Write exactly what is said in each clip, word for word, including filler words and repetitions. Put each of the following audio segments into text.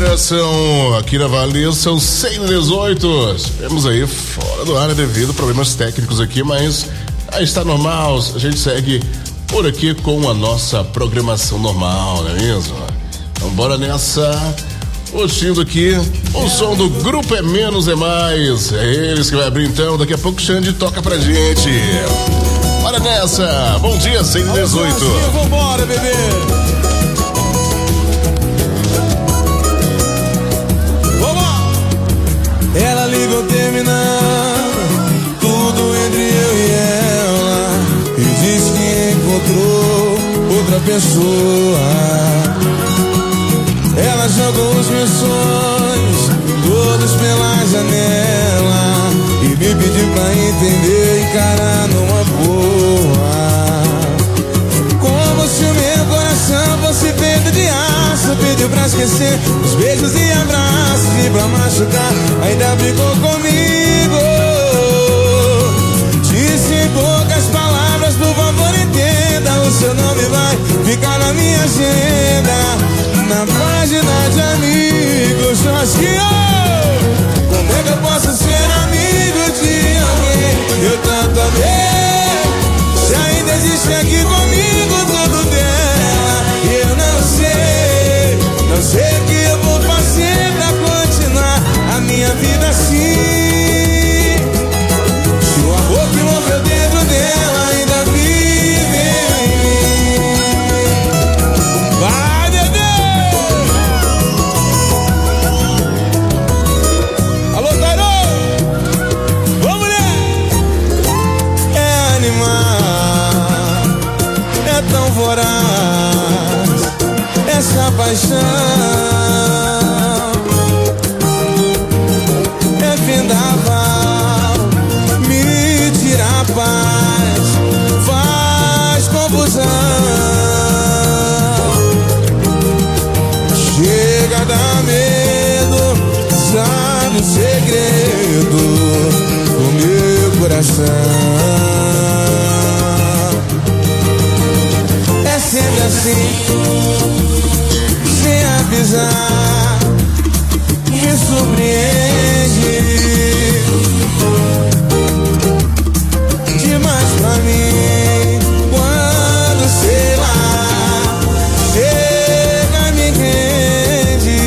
Agora são, aqui na Vale, são seis e dezoito. Estivemos aí fora do ar devido a problemas técnicos aqui, mas aí está normal. A gente segue por aqui com a nossa programação normal, não é mesmo? Então bora nessa. Curtindo aqui o som do Grupo É Menos é Mais. É eles que vai abrir então. Daqui a pouco o Xande toca pra gente. Bora nessa. Bom dia, seis e dezoito. Vambora, bebê. Ela ligou terminando tudo entre eu e ela e disse que encontrou outra pessoa. Ela jogou os meus sonhos todos pela janela e me pediu pra entender e encarar numa boa. Como se o meu coração fosse feito de aço, pediu pra esquecer os beijos e abraços e pra machucar ainda brigou comigo. Disse em poucas palavras, por favor entenda, o seu nome vai ficar na minha agenda, na página de amigos. Mas que eu, como é que eu posso ser amigo de alguém eu tanto amei? Se ainda existe aqui comigo tudo dela e eu não sei, não sei o que eu vou fazer pra continuar a minha vida assim. Se o amor que morreu dentro dela ainda vive em mim. Vai, bebê! Alô, Tairô! Vamos, mulher! É animal, é tão voraz essa paixão, é vendaval, me tira a paz, faz confusão, chega a dar medo, sabe o segredo do meu coração. É sempre assim, sem avisar, me surpreende demais pra mim. Quando, sei lá, chega, me rende,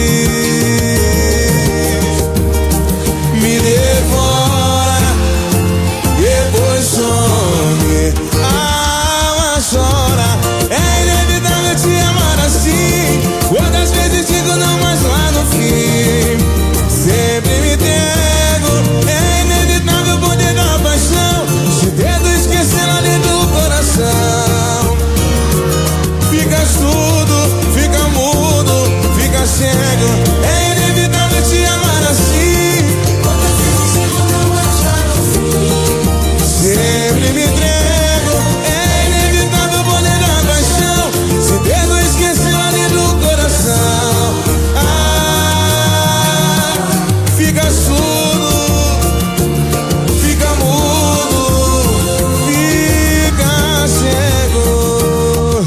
me devora, depois some, a alma chora. É inevitável te amar assim, quantas vezes digo não, mas lá no fim sempre me entrego. É inevitável o poder da paixão, se tento esquecer lá dentro do coração. Fica surdo, fica mudo, fica cego. É inevitável te amar assim, quantas vezes digo não, mas lá no fim sempre me entrego. É inevitável o poder da paixão, se tento esquecer lá dentro do coração. Ah, fica surdo, fica mudo, fica cego.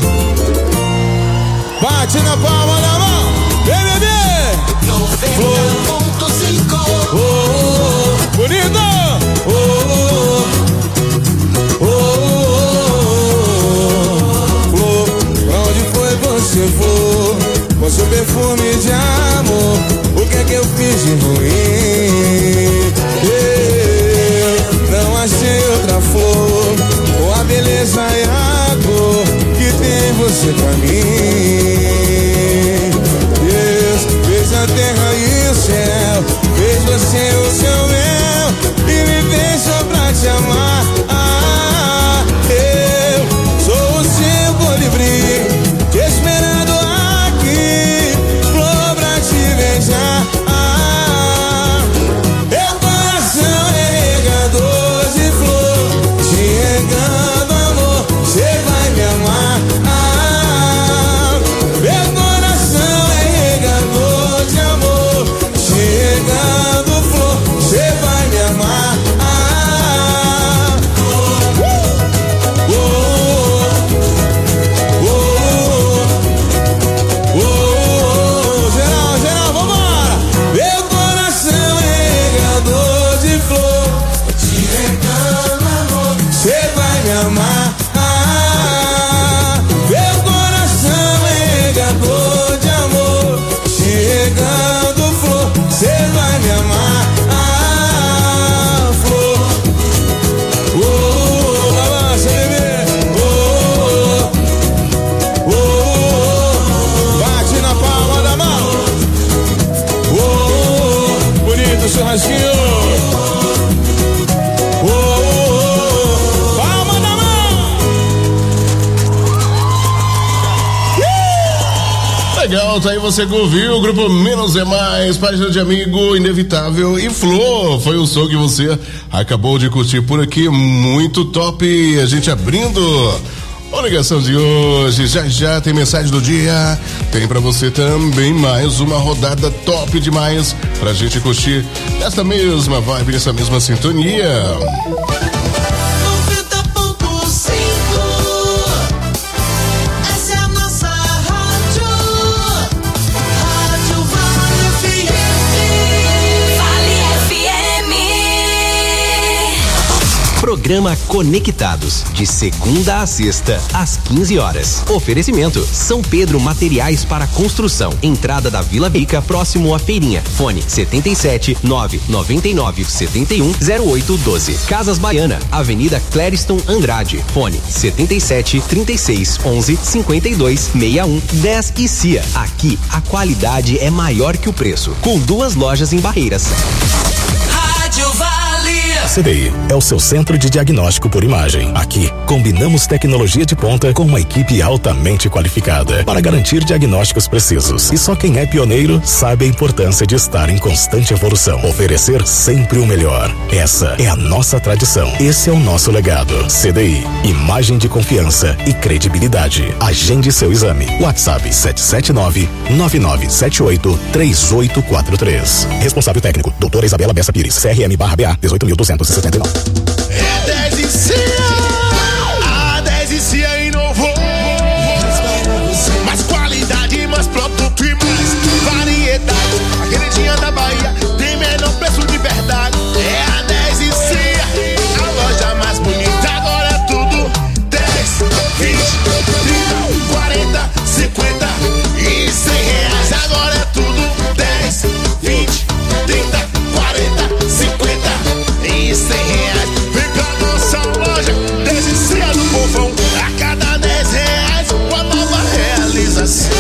Bate na palma da mão, vem, bebê. noventa ponto cinco. Oh, oh, bonito. Oh, oh, oh, oh, oh. Pra onde foi você for, com seu perfume de amor? O que é que eu fiz de ruim? Eu não achei outra flor com a beleza e a cor que tem você pra mim. Deus fez a terra e o céu, fez você o seu mel e me fez só pra te amar. Ah, eu sou o seu colibri, te esperando aqui, flor pra te beijar. Ah, meu coração é regador de flor, te regando amor, cê vai me amar. Ah, meu coração é regador de amor, te regando flor, cê vai me amar. Ah, Brasil. Oh, oh, oh. Palma na mão. Legal, tá aí você que ouviu o grupo Menos é Mais, página de amigo, Inevitável e Flor. Foi o som que você acabou de curtir por aqui, muito top. A gente abrindo a ligação de hoje, já já tem mensagem do dia, tem pra você também mais uma rodada top demais pra gente curtir essa mesma vibe, essa mesma sintonia. noventa ponto cinco, essa é a nossa rádio, Rádio Vale F M. Vale F M. Programa Conectados, de segunda a sexta, às quinze horas. Oferecimento: São Pedro Materiais para Construção. Entrada da Vila Rica, próximo à Feirinha. Fone setenta e sete, nove noventa e nove, setenta e um, zero oito, doze. Casas Baiana, Avenida Clériston Andrade. Fone setenta e sete, trinta e seis, onze, cinquenta e dois, sessenta e um, dez e C I A. Aqui, a qualidade é maior que o preço. Com duas lojas em Barreiras. Rádio Vale. C D I é o seu centro de diagnóstico por imagem. Aqui, combinamos tecnologia de ponta com uma equipe altamente qualificada para garantir diagnósticos precisos. E só quem é pioneiro sabe a importância de estar em constante evolução. Oferecer sempre o melhor. Essa é a nossa tradição. Esse é o nosso legado. C D I, imagem de confiança e credibilidade. Agende seu exame. WhatsApp sete sete nove, nove nove sete oito, três oito quatro três. Responsável técnico, doutora Isabela Bessa Pires, C R M barra B A dezoito mil duzentos e setenta e nove. É dez e C I A, a dez e C I A inovou. Mais qualidade, mais produto e mais variedade. A queridinha da Bahia tem menor preço de verdade. É a dez e C I A, a loja mais bonita. Agora é tudo dez, vinte, trinta, quarenta, cinquenta e cem reais. Agora é tudo dez, vinte, trinta, quarenta, cinquenta e cem reais. Vem pra nossa loja, dez e C I A do povão. A cada dez reais, uma nova realização.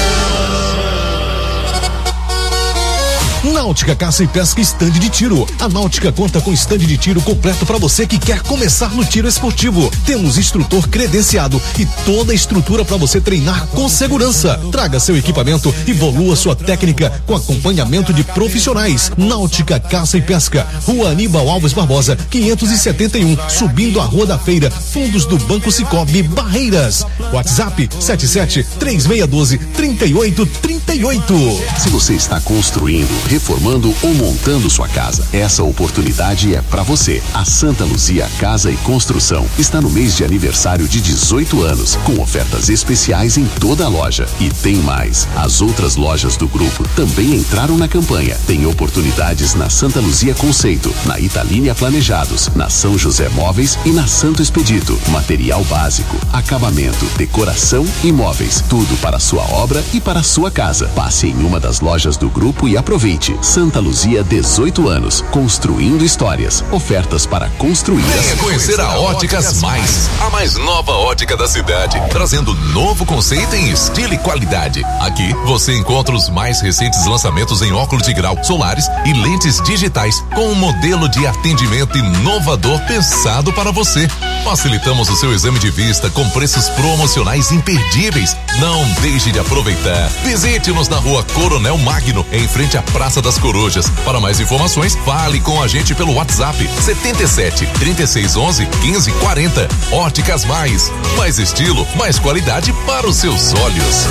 Náutica Caça e Pesca Estande de Tiro. A Náutica conta com estande de tiro completo para você que quer começar no tiro esportivo. Temos instrutor credenciado e toda a estrutura para você treinar com segurança. Traga seu equipamento e evolua sua técnica com acompanhamento de profissionais. Náutica Caça e Pesca, Rua Aníbal Alves Barbosa, quinhentos e setenta e um, subindo a Rua da Feira, fundos do Banco Cicobi, Barreiras. WhatsApp sete sete, três seis um dois, três oito três oito. Se você está construindo, reformando ou montando sua casa, essa oportunidade é para você. A Santa Luzia Casa e Construção está no mês de aniversário de dezoito anos, com ofertas especiais em toda a loja. E tem mais, as outras lojas do grupo também entraram na campanha. Tem oportunidades na Santa Luzia Conceito, na Italínia Planejados, na São José Móveis e na Santo Expedito. Material básico, acabamento, decoração e móveis, tudo para a sua obra e para a sua casa. Passe em uma das lojas do grupo e aproveite. Santa Luzia, dezoito anos, construindo histórias. Ofertas para construir. Venha conhecer a Óticas Mais, a mais nova ótica da cidade, trazendo novo conceito em estilo e qualidade. Aqui você encontra os mais recentes lançamentos em óculos de grau, solares e lentes digitais, com um modelo de atendimento inovador pensado para você. Facilitamos o seu exame de vista com preços promocionais imperdíveis. Não deixe de aproveitar. Visite-nos na Rua Coronel Magno, em frente à Praça das Corujas. Para mais informações, fale com a gente pelo WhatsApp setenta e sete, trinta e seis, onze, quinze, quarenta. Óticas Mais. Mais estilo, mais qualidade para os seus olhos.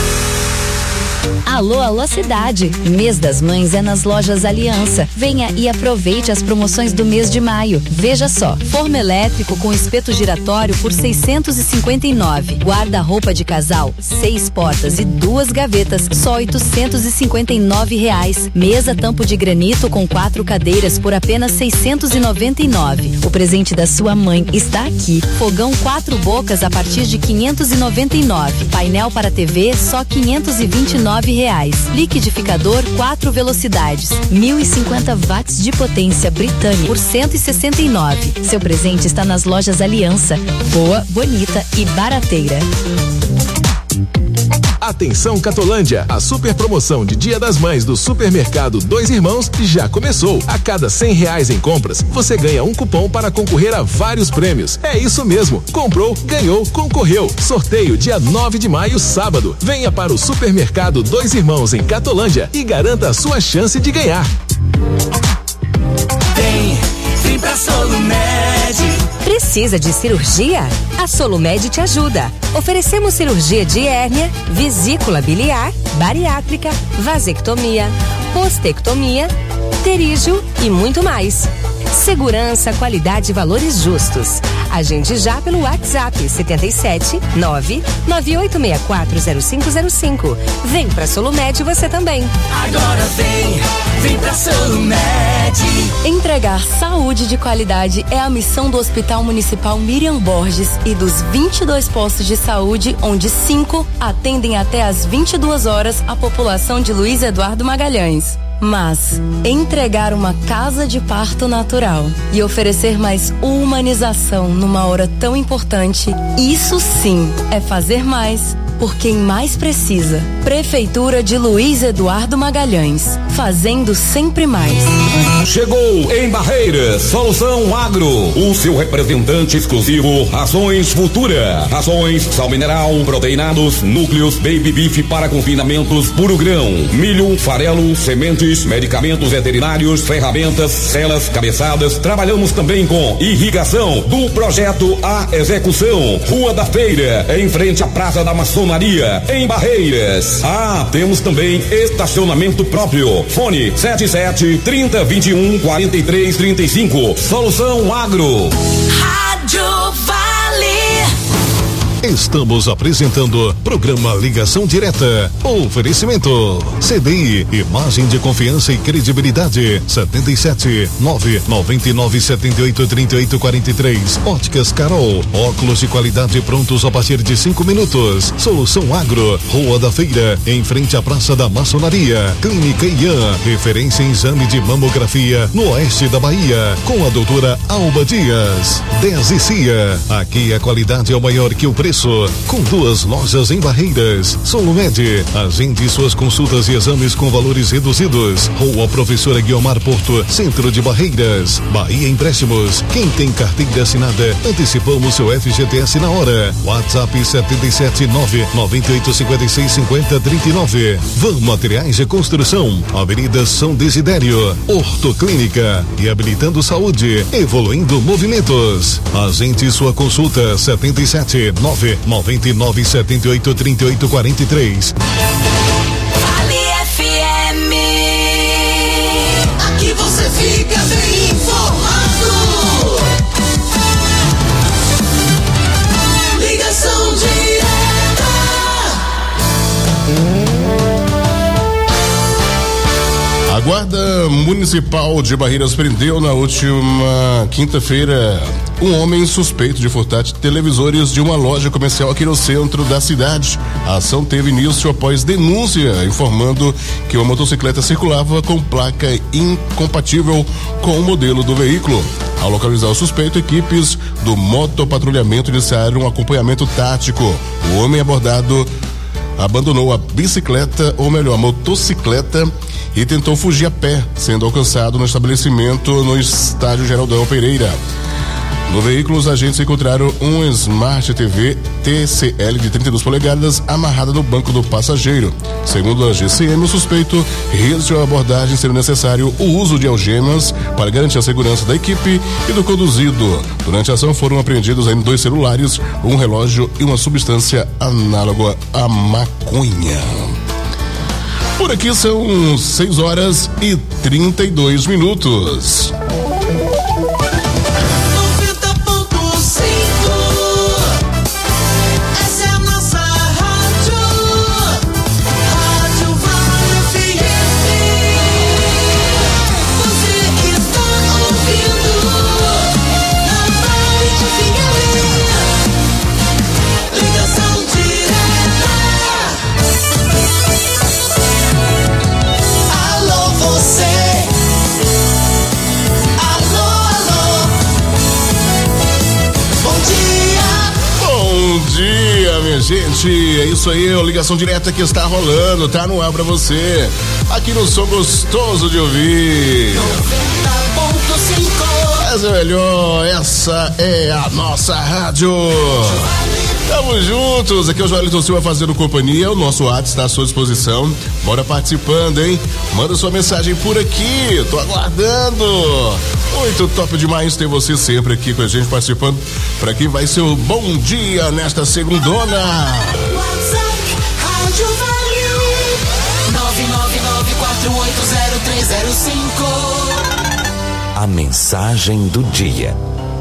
Alô, alô cidade, mês das mães é nas lojas Aliança. Venha e aproveite as promoções do mês de maio. Veja só, forno elétrico com espeto giratório por seiscentos e cinquenta e nove. Guarda-roupa de casal, seis portas e duas gavetas, só oitocentos e cinquenta e nove reais. Mesa tampo de granito com quatro cadeiras por apenas seiscentos e noventa e nove. O presente da sua mãe está aqui. Fogão quatro bocas a partir de quinhentos e noventa e nove. Painel para T V só quinhentos e vinte e nove reais. Liquidificador quatro velocidades, mil e cinquenta watts de potência britânica por cento e sessenta e nove. Seu presente está nas lojas Aliança. Boa, bonita e barateira. A Atenção Catolândia, a super promoção de Dia das Mães do Supermercado Dois Irmãos já começou. A cada cem reais em compras, você ganha um cupom para concorrer a vários prêmios. É isso mesmo, comprou, ganhou, concorreu. Sorteio dia nove de maio, sábado. Venha para o Supermercado Dois Irmãos em Catolândia e garanta a sua chance de ganhar. Vem, vem pra Solumed. Precisa de cirurgia? A Solumed te ajuda. Oferecemos cirurgia de hérnia, vesícula biliar, bariátrica, vasectomia, postectomia, pterígio e muito mais. Segurança, qualidade e valores justos. Agende já pelo WhatsApp setenta e sete nove nove oito seis quatro zero cinco zero cinco. Vem pra Solumed você também. Agora vem, vem pra Solumed. Entregar saúde de qualidade é a missão do Hospital Municipal Miriam Borges e dos vinte e dois postos de saúde, onde cinco atendem até às vinte e duas horas a população de Luiz Eduardo Magalhães. Mas entregar uma casa de parto natural e oferecer mais humanização numa hora tão importante, isso sim é fazer mais por quem mais precisa. Prefeitura de Luiz Eduardo Magalhães, fazendo sempre mais. Chegou em Barreiras, Solução Agro, o seu representante exclusivo, Rações Futura. Rações, sal mineral, proteinados, núcleos, baby beef para confinamentos, puro grão, milho, farelo, sementes, medicamentos veterinários, ferramentas, celas, cabeçadas. Trabalhamos também com irrigação, do projeto à execução. Rua da Feira, em frente à Praça da Maçonaria, em Barreiras. Ah, temos também estacionamento próprio. Fone sete sete, trinta, vinte e um, quarenta e três, trinta e cinco. Solução Agro. Rádio Vale. Estamos apresentando programa Ligação Direta. Oferecimento C D I, imagem de confiança e credibilidade. setenta e sete, nove nove nove, sete oito, três oito quatro três. Óticas Carol, óculos de qualidade prontos a partir de cinco minutos. Solução Agro, Rua da Feira, em frente à Praça da Maçonaria. Clínica Ian, referência em exame de mamografia no oeste da Bahia, com a doutora Alba Dias. dez e Cia, aqui a qualidade é o maior que o preço. Com duas lojas em Barreiras. Solumed, agende suas consultas e exames com valores reduzidos. Rua Professora Guiomar Porto, centro de Barreiras. Bahia Empréstimos, quem tem carteira assinada, antecipamos seu F G T S na hora. WhatsApp setenta e sete, nove nove oito, cinco seis, cinco zero, três nove. Van Materiais de Construção, Avenida São Desidério. Ortoclínica, reabilitando saúde, evoluindo movimentos. Agende sua consulta setenta e sete, nove nove nove, sete oito, três oito quatro três. Vale F M. Aqui você fica bem informado. Ligação direta. A Guarda Municipal de Barreiras prendeu na última quinta-feira um homem suspeito de furtar televisores de uma loja comercial aqui no centro da cidade. A ação teve início após denúncia informando que uma motocicleta circulava com placa incompatível com o modelo do veículo. Ao localizar o suspeito, equipes do motopatrulhamento iniciaram um acompanhamento tático. O homem abordado abandonou a bicicleta, ou melhor, a motocicleta, e tentou fugir a pé, sendo alcançado no estabelecimento no estádio Geraldão Pereira. No veículo, os agentes encontraram um Smart T V T C L de trinta e duas polegadas amarrada no banco do passageiro. Segundo a G C M, o suspeito resistiu à abordagem, sendo necessário o uso de algemas para garantir a segurança da equipe e do conduzido. Durante a ação foram apreendidos ainda dois celulares, um relógio e uma substância análoga à maconha. Por aqui são seis horas e trinta e dois minutos. Alô, você. gente. É isso aí, a ligação direta que está rolando, tá no ar pra você. Aqui no Som Gostoso de Ouvir. noventa ponto cinco. Mas é melhor, essa é a nossa rádio. Tamo juntos, aqui é o Joelito Silva fazendo companhia, o nosso WhatsApp está à sua disposição. Bora participando, hein? Manda sua mensagem por aqui, tô aguardando. Muito top demais ter você sempre aqui com a gente participando. Pra quem vai ser o bom dia nesta segundona. WhatsApp, Rádio Vale, nove nove nove quatro oito zero três zero cinco. A mensagem do dia.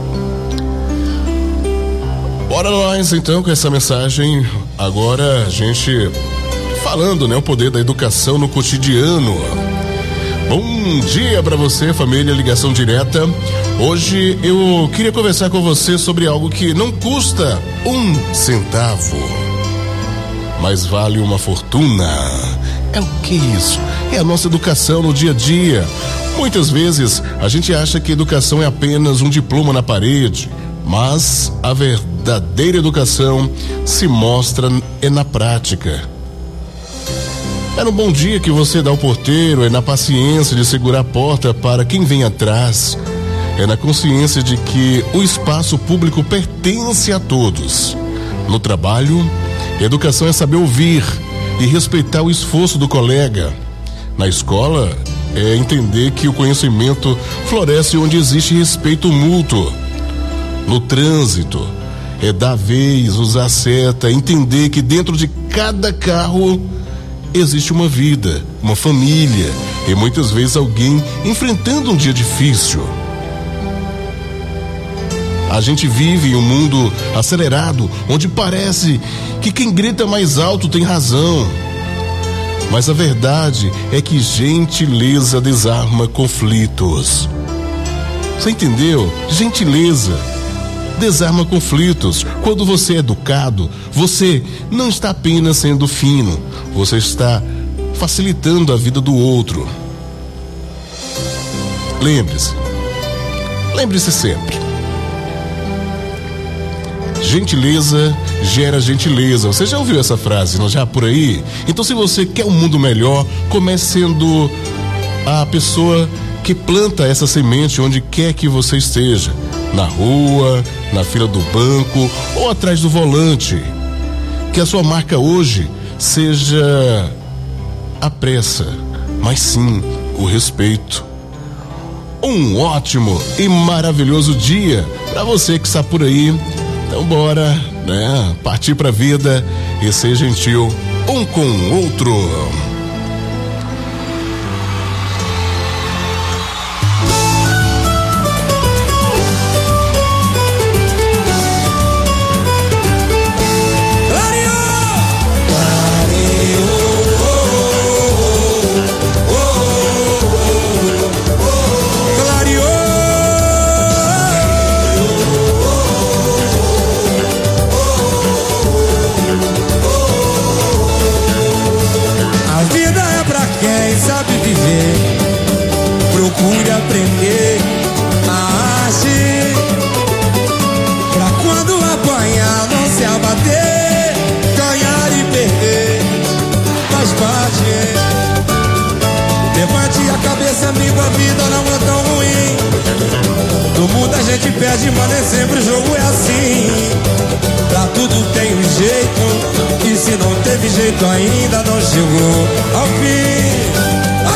Bora nós então com essa mensagem. Agora a gente falando, né, o poder da educação no cotidiano. Bom dia pra você, família Ligação Direta. Hoje eu queria conversar com você sobre algo que não custa um centavo, mas vale uma fortuna. É o que é isso? É a nossa educação no dia a dia. Muitas vezes a gente acha que educação é apenas um diploma na parede, mas a verdadeira educação se mostra é na prática. É no bom dia que você dá ao porteiro, é na paciência de segurar a porta para quem vem atrás, é na consciência de que o espaço público pertence a todos. No trabalho, educação é saber ouvir e respeitar o esforço do colega. Na escola, é entender que o conhecimento floresce onde existe respeito mútuo. No trânsito, é dar vez, usar seta, entender que dentro de cada carro existe uma vida, uma família e muitas vezes alguém enfrentando um dia difícil. A gente vive em um mundo acelerado, onde parece que quem grita mais alto tem razão. Mas a verdade é que gentileza desarma conflitos. Você entendeu? Gentileza desarma conflitos. Quando você é educado, você não está apenas sendo fino, você está facilitando a vida do outro. Lembre-se, lembre-se sempre. Gentileza gera gentileza. Você já ouviu essa frase, não já por aí? Então, se você quer um mundo melhor, comece sendo a pessoa que planta essa semente onde quer que você esteja. Na rua, na fila do banco ou atrás do volante. Que a sua marca hoje seja a pressa, mas sim o respeito. Um ótimo e maravilhoso dia para você que está por aí. Então bora, né, partir pra vida e ser gentil um com o outro. Procure aprender a agir, pra quando apanhar não se abater. Ganhar e perder faz parte. Levante a cabeça, amigo, a vida não é tão ruim. No mundo a gente perde, mas nem sempre o jogo é assim. Pra tudo tem um jeito, e se não teve jeito ainda não chegou ao fim.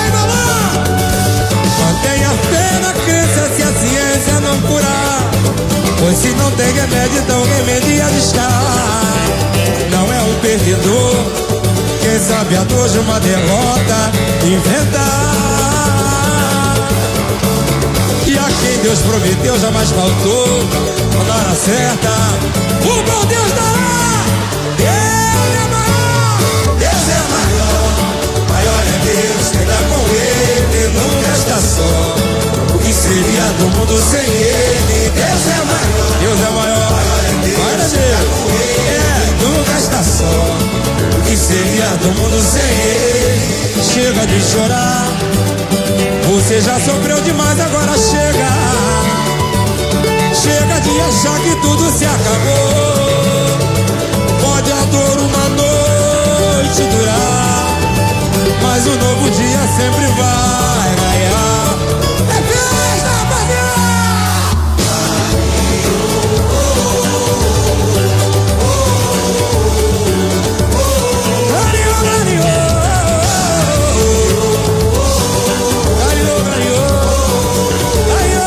Mantenha fé na crença se a ciência não curar, pois se não tem remédio, então remedia de estar. Não é o perdedor quem sabe a dor de uma derrota inventar. E a quem Deus prometeu jamais faltou, na hora certa o bom Deus dará. Deus é maior, Deus é maior, maior é Deus, quem dá com ele nunca está só. O que seria do mundo sem ele? Deus é maior, Deus é maior, maior é Deus, maior é Deus, é, nunca está só. O que seria do mundo sem ele? Chega de chorar, você já sofreu demais, agora chega. Chega de achar que tudo se acabou. Pode Pode a dor uma noite durar, mas um novo dia sempre vai raiar. É festa, rapaziada! Clareou, clareou. Clareou, clareou. Clareou,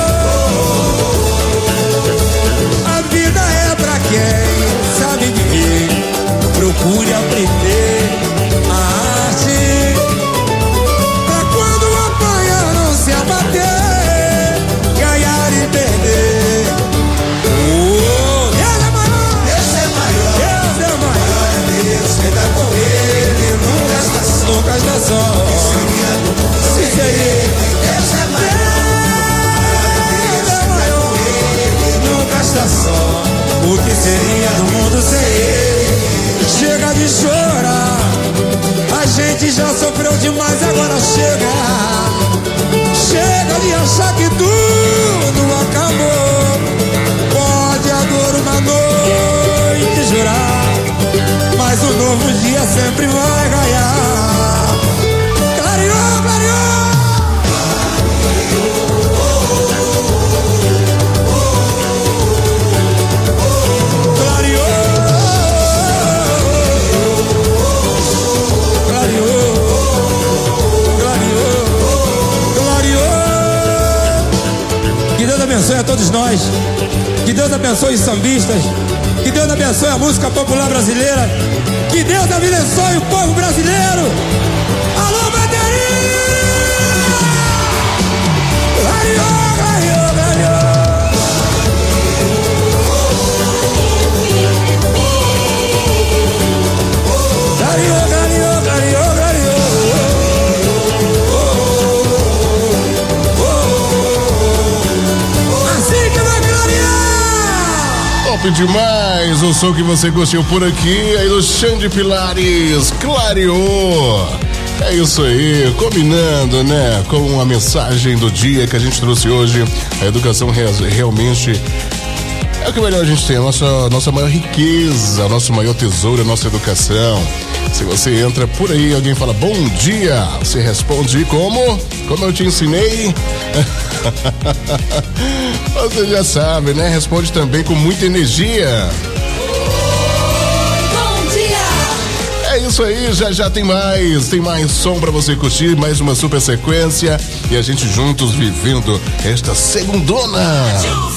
clareou. A vida é pra quem sabe viver. Procure aprender a arte, pra quando apanhar não se abater, ganhar e perder. Oh, Deus é maior, Deus é maior, Deus é maior, é Deus, quem tá com ele nunca está, nunca está só. Isso aí, Deus é maior, Deus é maior, nunca está só. O que seria do mundo sem ele? Chega de chorar, a gente já sofreu demais, agora chega. Chega de achar que tudo acabou. Pode a dor uma noite jurar, mas um novo dia sempre vai ganhar. Clareou, clareou. Que Deus abençoe a todos nós. Que Deus abençoe os sambistas. Que Deus abençoe a música popular brasileira. Que Deus abençoe o povo brasileiro. Alô, bateria! Clareou, clareou, clareou. Clareou, clareou, clareou, clareou. Top demais o som que você curtiu por aqui, aí do Xande Pilares, clareou. É isso aí, combinando, né, com a mensagem do dia que a gente trouxe hoje. A educação rea- realmente é o que melhor a gente tem, a nossa, nossa maior riqueza, nosso maior tesouro, a nossa educação. Se você entra por aí, alguém fala bom dia, você responde como? Como eu te ensinei? Você já sabe, né? Responde também com muita energia. Bom dia! É isso aí, já já tem mais, tem mais som pra você curtir, mais uma super sequência e a gente juntos vivendo esta segundona.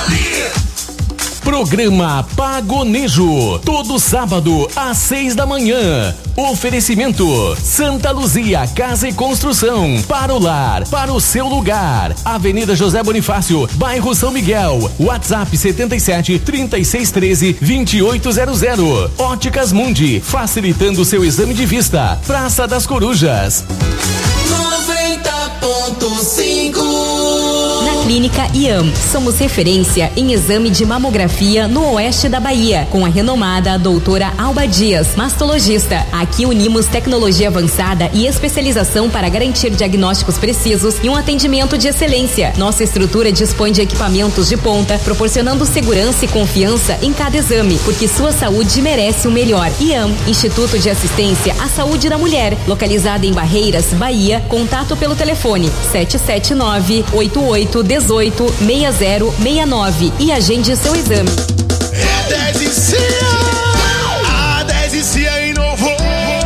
Programa Pagonejo, todo sábado às seis da manhã. Oferecimento Santa Luzia Casa e Construção, para o lar, para o seu lugar. Avenida José Bonifácio, bairro São Miguel. WhatsApp setenta e sete, trinta e seis, treze, vinte e oito zero zero. Óticas Mundi, facilitando seu exame de vista. Praça das Corujas. noventa ponto cinco. Na Clínica I A M, somos referência em exame de mamografia no oeste da Bahia, com a renomada doutora Alba Dias, mastologista. Aqui unimos tecnologia avançada e especialização para garantir diagnósticos precisos e um atendimento de excelência. Nossa estrutura dispõe de equipamentos de ponta, proporcionando segurança e confiança em cada exame, porque sua saúde merece o melhor. I A M, Instituto de Assistência à Saúde da Mulher, localizada em Barreiras, Bahia. Contato pelo telefone sete sete nove, oito oito um oito, seis zero seis nove e agende seu exame. É dez e C A, a dez e C A inovou.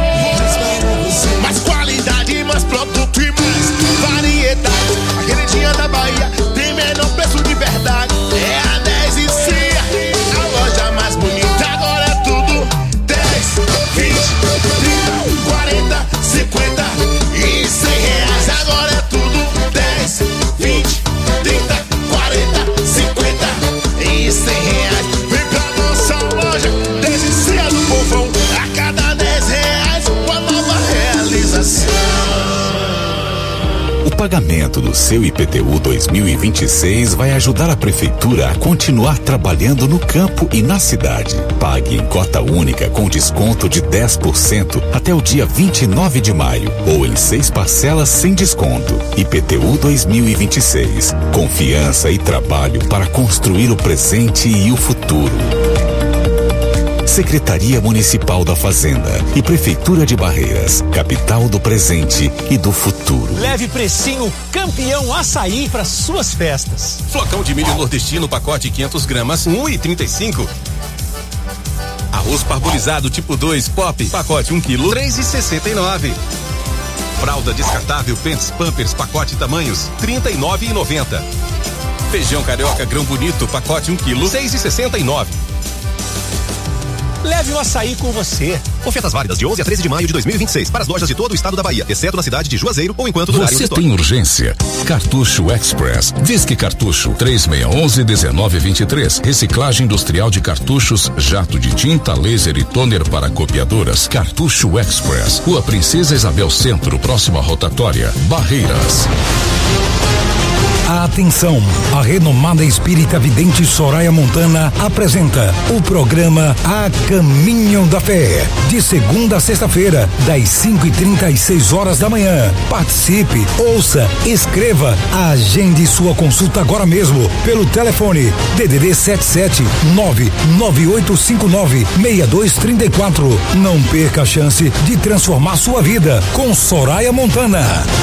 Mais qualidade, mais produto e mais variedade. A queridinha da Bahia tem menor preço de verdade. É a dez e C A, a loja mais bonita. Agora é tudo dez, vinte, trinta, quarenta, cinquenta e cem reais. Agora é tudo dez, vinte, trinta, quarenta, cinquenta e cem reais. Vem pra nossa loja, dez e C A do povão. A cada dez reais, uma nova realização. O pagamento do seu I P T U dois mil e vinte e seis vai ajudar a prefeitura a continuar trabalhando no campo e na cidade. Pague em cota única com desconto de dez por cento até o dia vinte e nove de maio ou em seis parcelas sem desconto. I P T U dois mil e vinte e seis. Confiança e trabalho para construir o presente e o futuro. Secretaria Municipal da Fazenda e Prefeitura de Barreiras, capital do presente e do futuro. Leve precinho campeão açaí para suas festas. Flocão de milho nordestino, pacote quinhentas gramas, um e trinta e cinco. Arroz parbolizado tipo dois Pop, pacote um quilo, três e sessenta e nove. Fralda descartável Pants Pampers, pacote tamanhos, trinta e nove e noventa. Feijão carioca grão bonito, pacote um quilo, seis e sessenta e nove. Leve o açaí com você. Ofertas válidas de onze a treze de maio de dois mil e vinte e seis para as lojas de todo o estado da Bahia, exceto na cidade de Juazeiro ou enquanto durarem os Você estoques. tem urgência? Cartucho Express. Disque Cartucho três seis um um, um nove dois três. Reciclagem industrial de cartuchos, jato de tinta, laser e toner para copiadoras. Cartucho Express. Rua Princesa Isabel Centro, próxima rotatória, Barreiras. Atenção, a renomada espírita vidente Soraya Montana apresenta o programa A Caminho da Fé, de segunda a sexta-feira, das cinco e trinta às seis horas da manhã. Participe, ouça, escreva, agende sua consulta agora mesmo pelo telefone D D D sete sete nove nove oito cinco nove seis dois três quatro. Não perca a chance de transformar sua vida com Soraya Montana.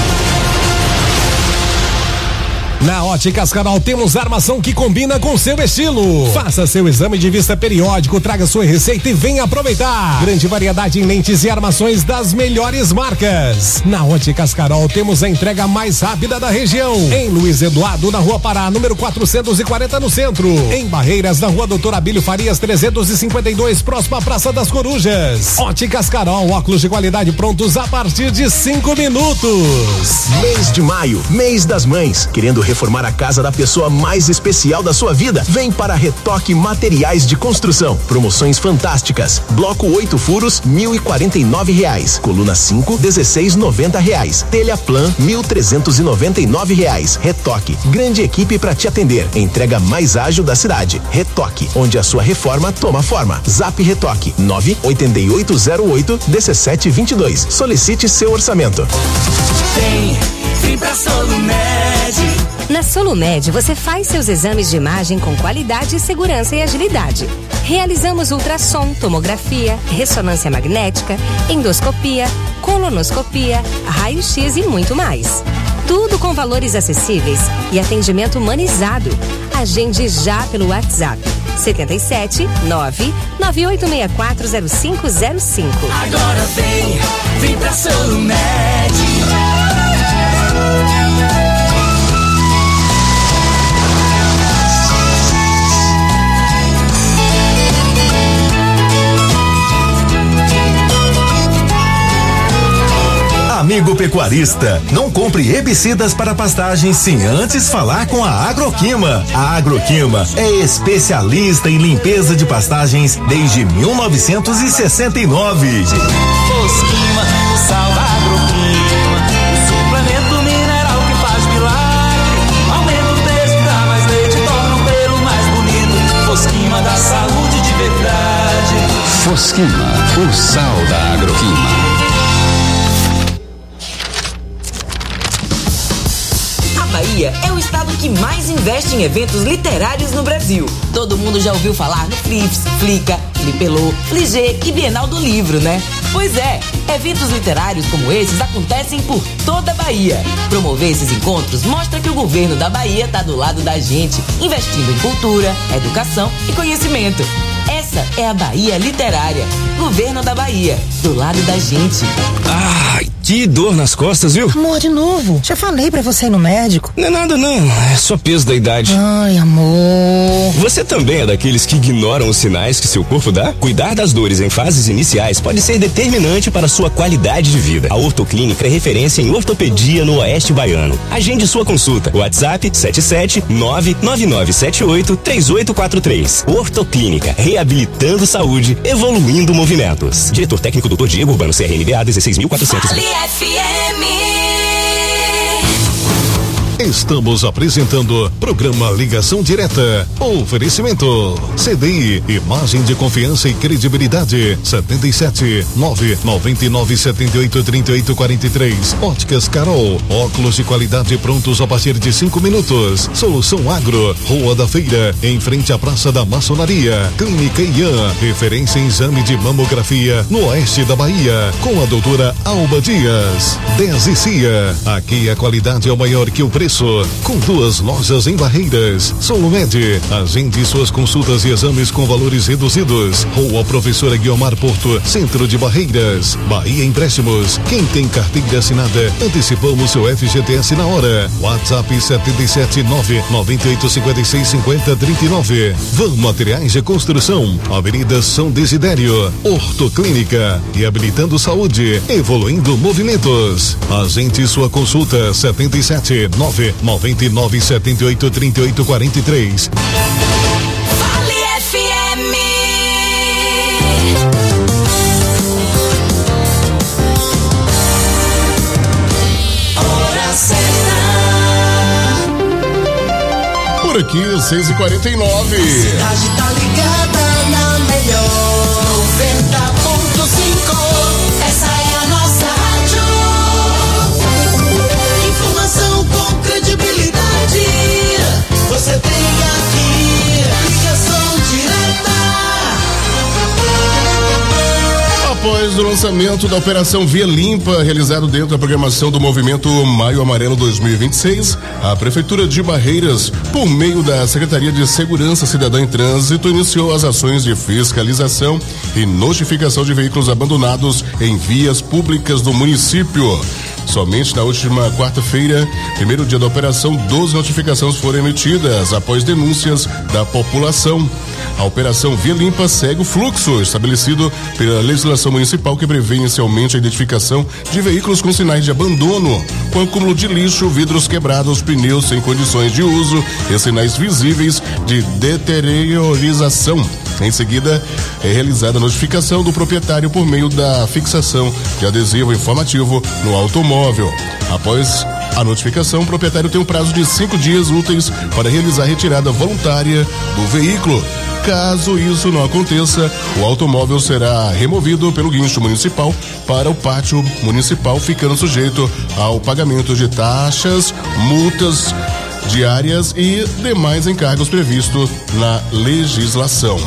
Na Óticas Carol temos armação que combina com seu estilo. Faça seu exame de vista periódico, traga sua receita e venha aproveitar. Grande variedade em lentes e armações das melhores marcas. Na Óticas Carol temos a entrega mais rápida da região. Em Luiz Eduardo, na Rua Pará, número quatrocentos e quarenta no centro. Em Barreiras, na Rua Doutor Abílio Farias trezentos e cinquenta e dois, próxima à Praça das Corujas. Óticas Carol, óculos de qualidade prontos a partir de cinco minutos. Mês de maio, mês das mães. Querendo reformar a casa da pessoa mais especial da sua vida? Vem para Retoque Materiais de Construção. Promoções fantásticas. Bloco oito furos, mil e quarenta e nove reais. Coluna cinco, dezesseis noventa reais. Telha Plan, mil trezentos e noventa e nove reais. Retoque, grande equipe para te atender. Entrega mais ágil da cidade. Retoque, onde a sua reforma toma forma. Zap Retoque, nove oito oito zero oito um sete dois dois. Solicite seu orçamento. Vem, vem pra Solumed. Na Solumed, você faz seus exames de imagem com qualidade, segurança e agilidade. Realizamos ultrassom, tomografia, ressonância magnética, endoscopia, colonoscopia, raio-x e muito mais. Tudo com valores acessíveis e atendimento humanizado. Agende já pelo WhatsApp setenta e sete nove nove oito seis quatro zero cinco zero cinco. Agora vem, vem pra Solumed. Amigo pecuarista, não compre herbicidas para pastagens sem antes falar com a Agroquima. A Agroquima é especialista em limpeza de pastagens desde mil novecentos e sessenta e nove. Fosquima, o sal da Agroquima, o suplemento mineral que faz milagre. Aumenta o peso, dá mais leite, torna o pelo mais bonito. Fosquima da saúde de verdade. Fosquima, o sal da Agroquima. Bahia é o estado que mais investe em eventos literários no Brasil. Todo mundo já ouviu falar no Flips, Flica, Flipelô, Fligê e Bienal do Livro, né? Pois é, eventos literários como esses acontecem por toda a Bahia. Promover esses encontros mostra que o governo da Bahia está do lado da gente, investindo em cultura, educação e conhecimento. Essa é a Bahia Literária. Governo da Bahia, do lado da gente. Ai, que dor nas costas, viu? Amor, de novo. Já falei pra você ir no médico. Não é nada não, é só peso da idade. Ai, amor. Você também é daqueles que ignoram os sinais que seu corpo dá? Cuidar das dores em fases iniciais pode ser determinante para a sua qualidade de vida. A Ortoclínica é referência em ortopedia no Oeste Baiano. Agende sua consulta. WhatsApp sete sete nove nove nove sete oito três oito quatro três. Ortoclínica, reabilitando saúde, evoluindo movimentos. Diretor técnico doutor Diego Urbano, C R N B A dezesseis mil e quatrocentos. Vale F M. Estamos apresentando programa Ligação Direta. Oferecimento C D I, imagem de confiança e credibilidade. setenta e sete, nove nove nove sete oito três oito quatro três. Óticas Carol, óculos de qualidade prontos a partir de cinco minutos. Solução Agro, Rua da Feira, em frente à Praça da Maçonaria. Clínica Ian, referência em exame de mamografia no oeste da Bahia, com a doutora Alba Dias. dez e Cia, aqui a qualidade é o maior que o preço. Com duas lojas em Barreiras. Solumed, agende suas consultas e exames com valores reduzidos. Rua Professora Guiomar Porto, centro de Barreiras. Bahia Empréstimos, quem tem carteira assinada, antecipamos seu F G T S na hora. WhatsApp sete sete nove nove oito cinco seis cinco zero três nove. Van Materiais de Construção, Avenida São Desidério. Ortoclínica, reabilitando saúde, evoluindo movimentos. Agende sua consulta sete sete nove nove nove sete oito três oito quatro três. Vale F M. Hora certa. Por aqui, seis e quarenta e nove. A cidade tá ligada na melhor noventa ponto cinco. Essa é a nossa rádio. Informação com credibilidade. Você tem aqui ligação direta. Após o lançamento da Operação Via Limpa, realizado dentro da programação do Movimento Maio Amarelo dois mil e vinte e seis, a Prefeitura de Barreiras, por meio da Secretaria de Segurança Cidadã em Trânsito, iniciou as ações de fiscalização e notificação de veículos abandonados em vias públicas do município. Somente na última quarta-feira, primeiro dia da operação, doze notificações foram emitidas após denúncias da população. A Operação Via Limpa segue o fluxo estabelecido pela legislação municipal, que prevê inicialmente a identificação de veículos com sinais de abandono, com acúmulo de lixo, vidros quebrados, pneus sem condições de uso e sinais visíveis de deteriorização. Em seguida, é realizada a notificação do proprietário por meio da fixação de adesivo informativo no automóvel. Após a notificação, o proprietário tem um prazo de cinco dias úteis para realizar a retirada voluntária do veículo. Caso isso não aconteça, o automóvel será removido pelo guincho municipal para o pátio municipal, ficando sujeito ao pagamento de taxas, multas diárias e demais encargos previstos na legislação.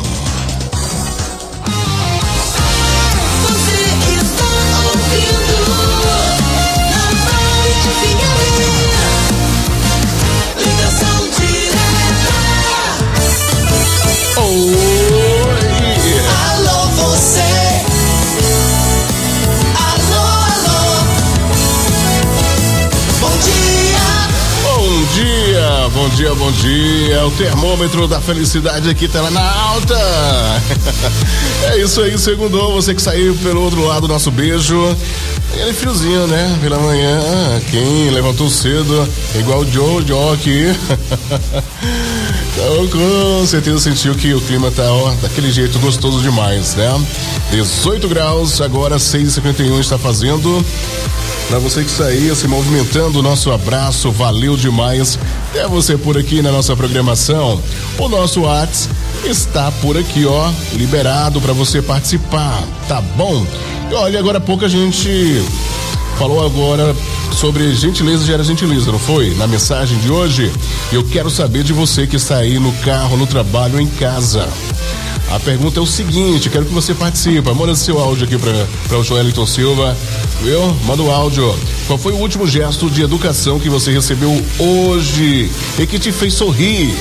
Bom dia, bom dia. O termômetro da felicidade aqui tá lá na alta. É isso aí, segundou. Você que saiu pelo outro lado, nosso beijo. Ele friozinho, né? Pela manhã. Quem levantou cedo, igual o Joe, Joe aqui. Então, com certeza sentiu que o clima tá, ó, daquele jeito gostoso demais, né? dezoito graus, agora seis e cinquenta e um está fazendo. Pra você que saiu se movimentando, nosso abraço, valeu demais. É você por aqui na nossa programação. O nosso WhatsApp está por aqui, ó, liberado para você participar, tá bom? E olha, agora há pouco a gente falou agora sobre gentileza gera gentileza, não foi? Na mensagem de hoje, eu quero saber de você que está aí no carro, no trabalho ou em casa. A pergunta é o seguinte, quero que você participe. Manda seu áudio aqui para o Joelito Silva, viu? Manda o áudio. Qual foi o último gesto de educação que você recebeu hoje e que te fez sorrir?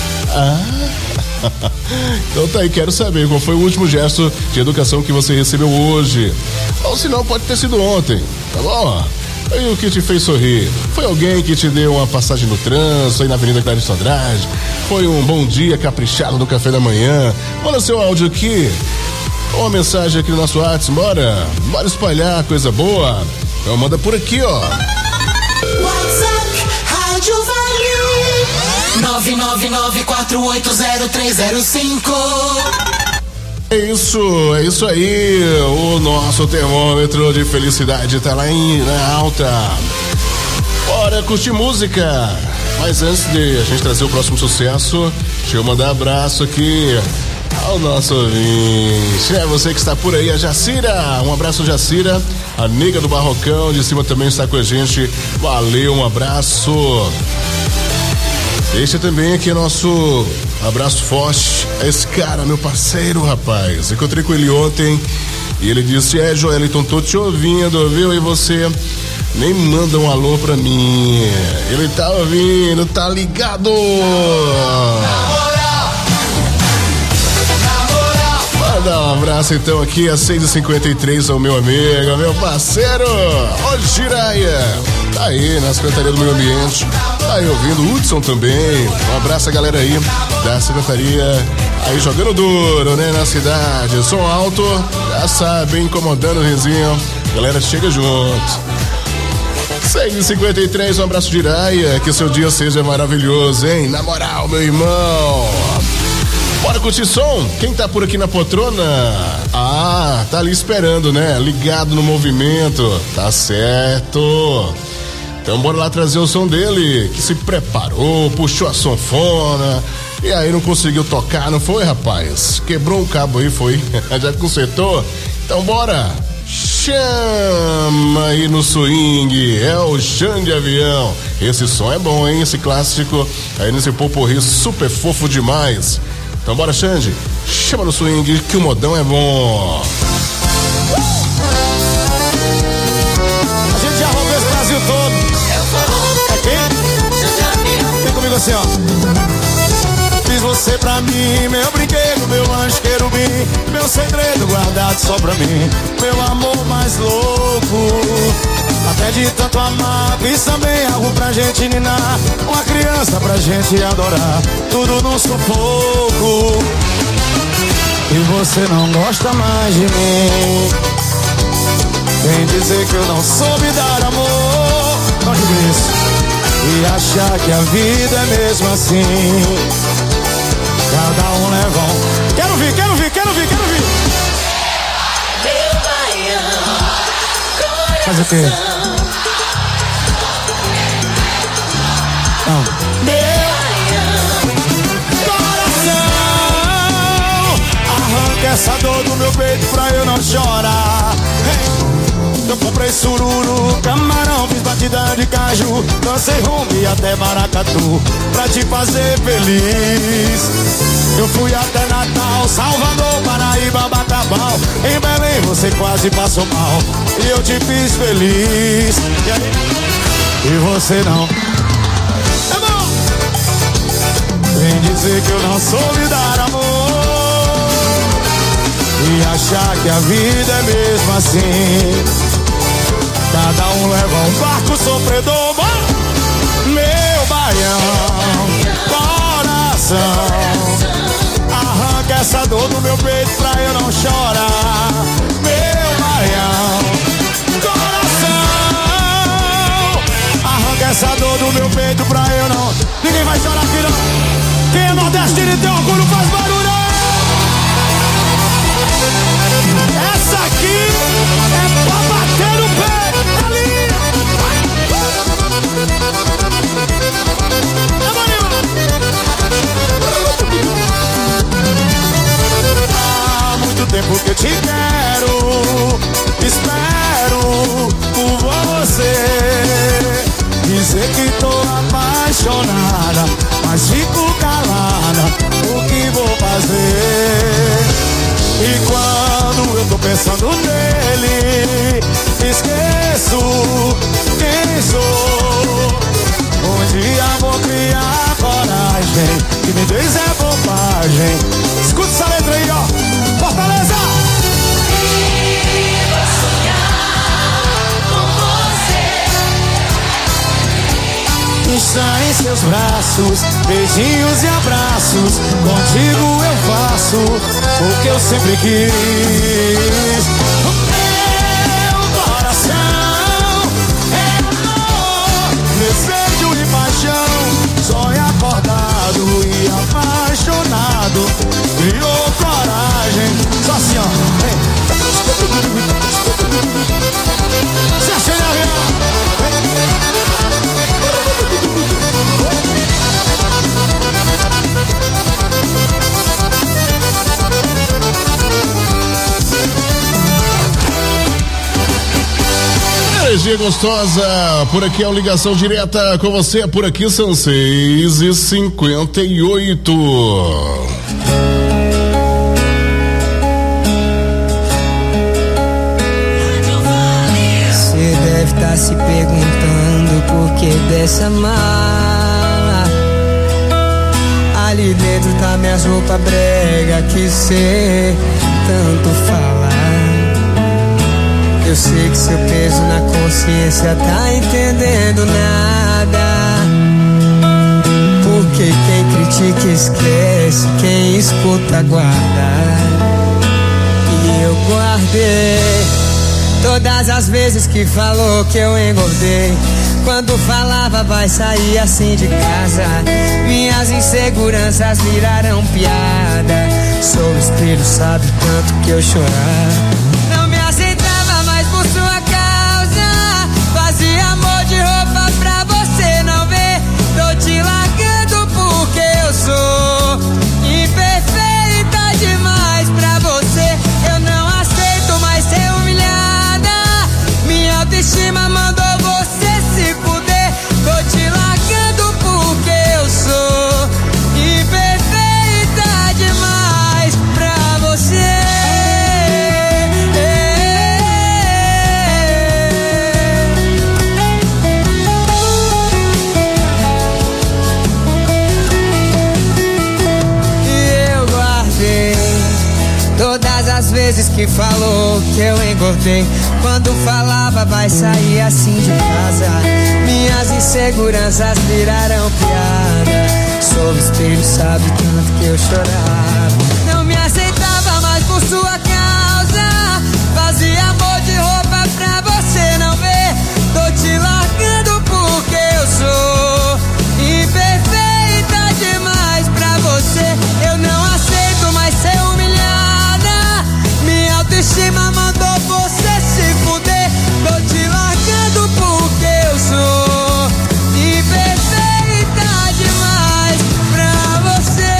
Ah, então tá aí, quero saber qual foi o último gesto de educação que você recebeu hoje. Ou se não, pode ter sido ontem, tá bom? E o que te fez sorrir? Foi alguém que te deu uma passagem no trânsito aí na Avenida Clarice Andrade? Foi um bom dia caprichado no café da manhã? Manda seu áudio aqui, ou uma mensagem aqui no nosso WhatsApp, bora, bora espalhar coisa boa. Então manda por aqui, ó. WhatsApp Rádio Vale nove nove nove quatro oito zero três zero cinco. É isso, é isso aí, o nosso termômetro de felicidade tá lá em, na alta. Bora curtir música. Mas antes de a gente trazer o próximo sucesso, deixa eu mandar um abraço aqui ao nosso ouvinte. É você que está por aí, a Jacira. Um abraço, Jacira. A nega do Barrocão de cima também está com a gente. Valeu, um abraço. Deixa também aqui nosso abraço forte a esse cara, meu parceiro, rapaz. Encontrei com ele ontem e ele disse: é, Joeliton, tô te ouvindo, viu? E você nem manda um alô pra mim. Ele tá ouvindo, tá ligado? Manda um abraço então aqui às seis e cinquenta e três ao meu amigo, meu parceiro, ô Jiraya. Tá aí na Secretaria do Meio Ambiente, tá aí ouvindo, o Hudson também. Um abraço a galera aí da Secretaria, aí jogando duro, né, na cidade. Som alto, já sabe, incomodando o vizinho. Galera, chega junto. seis e cinquenta e três, um abraço de Iraia, que seu dia seja maravilhoso, hein? Na moral, meu irmão. Bora curtir som? Quem tá por aqui na poltrona? Ah, tá ali esperando, né? Ligado no movimento. Tá certo. Então bora lá trazer o som dele, que se preparou, puxou a sanfona e aí não conseguiu tocar, não foi, rapaz? Quebrou um cabo aí, foi? Já consertou? Então bora! Chama aí no swing, é o Xande Avião. Esse som é bom, hein? Esse clássico aí nesse poporri super fofo demais. Então bora, Xande, chama no swing que o modão é bom. A gente já roubou esse Brasil todo. Aqui? Vem comigo assim, ó. Fiz você pra mim, meu brinquedo, meu anjo querubim, meu segredo guardado só pra mim, meu amor mais louco. Até de tanto amar, fiz também algo pra gente ninar, uma criança pra gente adorar, tudo num sufoco. E você não gosta mais de mim, vem dizer que eu não soube dar amor, não diga isso, e achar que a vida é mesmo assim. Cada um leva um. Quero vir, quero vir, quero vir, quero vir. Meu baiano, faz o quê? Não. Meu coração, arranca essa dor do meu peito pra eu não chorar. Hey. Eu comprei sururu, camarão, fiz batida de caju, dancei rumbi até maracatu pra te fazer feliz. Eu fui até Natal, Salvador, Paraíba, Bacabal, em Belém você quase passou mal e eu te fiz feliz. E aí? E você não? É bom! Vem dizer que eu não soube dar amor e achar que a vida é mesmo assim. Cada um leva um barco sofredor. Meu baião, coração, arranca essa dor do meu peito pra eu não chorar. Meu baião, coração, arranca essa dor do meu peito pra eu não. Ninguém vai chorar aqui não. Quem é nordestino e tem orgulho faz barulho. Essa aqui é pra bater no pé. Há muito tempo que eu te quero, espero por você. Dizer que tô apaixonada, mas fico calada, o que vou fazer? E quando eu tô pensando nele, esqueço quem sou. Um dia vou criar coragem, que me diz é bobagem. Escuta essa letra aí, ó. Fortaleza! Viva sonhar com você. Está em seus braços, beijinhos e abraços. Contigo eu faço o que eu sempre quis. Meu coração é amor, desejo e paixão. Sonho acordado e apaixonado. Criou coragem. Só assim, ó. Se achei na real. energia gostosa, por aqui é o Ligação Direta com você, por aqui são seis e cinquenta e oito. Você deve estar se perguntando por que dessa mala. Ali dentro tá minhas roupas brega que cê tanto fala. Eu sei que seu peso na consciência tá entendendo nada. Porque quem critica esquece, quem escuta guarda. E eu guardei todas as vezes que falou que eu engordei. Quando falava vai sair assim de casa, minhas inseguranças viraram piada. Sou espelho, sabe tanto que eu chorava. Não me aceitava mais por sua causa. Fazia amor de roupa pra você não ver. Tô te largando porque eu sou imperfeita demais pra você. Eu não aceito mais ser humilhada. Minha autoestima mandou você se fuder. Tô te largando porque eu sou imperfeita demais pra você. Todas as vezes que falou que eu engordei. Quando falava vai sair assim de casa, minhas inseguranças viraram piada. Sou espelho, sabe tanto que eu chorava. Não me aceitava mais por sua causa. Fazia amor de roupa pra você não ver. Tô te largando porque eu sou imperfeita demais pra você. Eu não aceito mais ser humilhada. Minha autoestima mandou você se fuder. Tô te largando porque eu sou imperfeita demais pra você.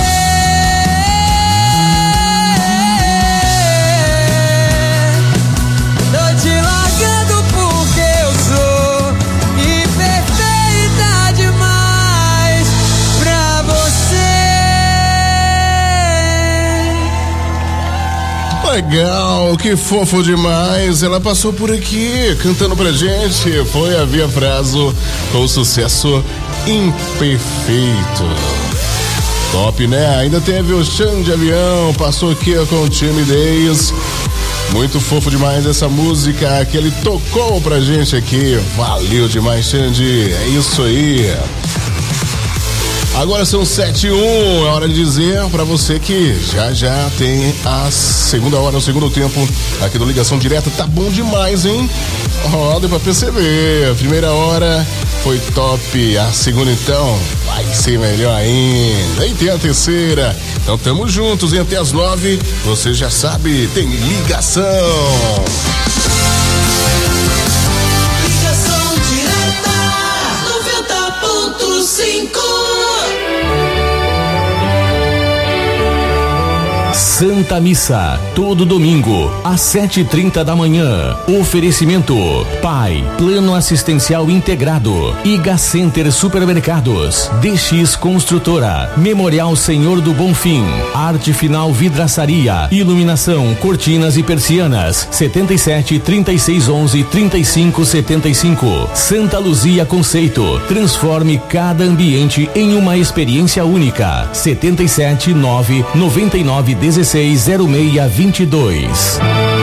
Tô te largando porque eu sou imperfeita demais pra você. Legal, que fofo demais. Ela passou por aqui cantando pra gente. Foi a Via Fraso com o sucesso Imperfeito. Top, né? Ainda teve o Xande de Avião, passou aqui com Timidez. Muito fofo demais essa música que ele tocou pra gente aqui. Valeu demais, Xande. É isso aí. Agora são sete e um, é hora de dizer pra você que já já tem a segunda hora, o segundo tempo aqui do Ligação Direta. Tá bom demais, hein? Ó, deu pra perceber. A primeira hora foi top, a segunda então vai ser melhor ainda. E tem a terceira. Então tamo juntos, hein? Até as nove, você já sabe, tem ligação. Ligação Direta noventa ponto cinco. Santa Missa, todo domingo, às sete e trinta da manhã. Oferecimento: Pai, Plano Assistencial Integrado, Iga Center Supermercados, D X Construtora, Memorial Senhor do Bonfim, Arte Final Vidraçaria, Iluminação, Cortinas e Persianas, setenta e sete, trinta e seis, onze, trinta e cinco, setenta e cinco. Santa Luzia Conceito, transforme cada ambiente em uma experiência única. setenta e sete, nove, noventa e nove, dezesseis, zero seis, vinte e dois.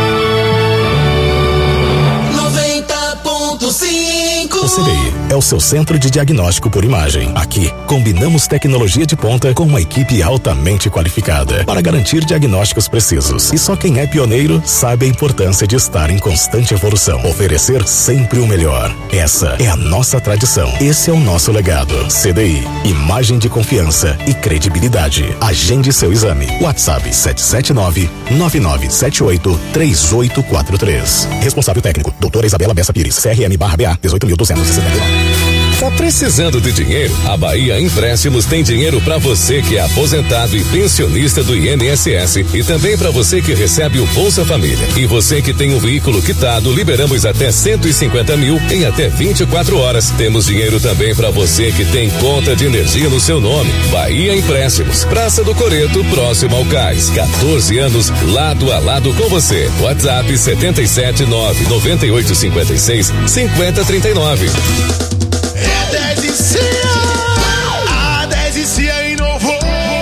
noventa ponto cinco. O C D I é o seu centro de diagnóstico por imagem. Aqui, combinamos tecnologia de ponta com uma equipe altamente qualificada para garantir diagnósticos precisos. E só quem é pioneiro sabe a importância de estar em constante evolução. Oferecer sempre o melhor. Essa é a nossa tradição. Esse é o nosso legado. C D I, imagem de confiança e credibilidade. Agende seu exame. WhatsApp sete sete nove, nove nove sete oito, três oito quatro três. Responsável técnico, doutora Isabela Bessa Pires, C R M barra B A dezoito mil duzentos e setenta e nove. Tá precisando de dinheiro? A Bahia Empréstimos tem dinheiro para você que é aposentado e pensionista do I N S S e também para você que recebe o Bolsa Família. E você que tem um veículo quitado, liberamos até cento e cinquenta mil em até vinte e quatro horas. Temos dinheiro também para você que tem conta de energia no seu nome. Bahia Empréstimos, Praça do Coreto, próximo ao Cais. quatorze anos, lado a lado com você. WhatsApp setenta e sete nove noventa e oito cinquenta e seis cinquenta trinta e nove. É dez e C A, a dez e C A inovou.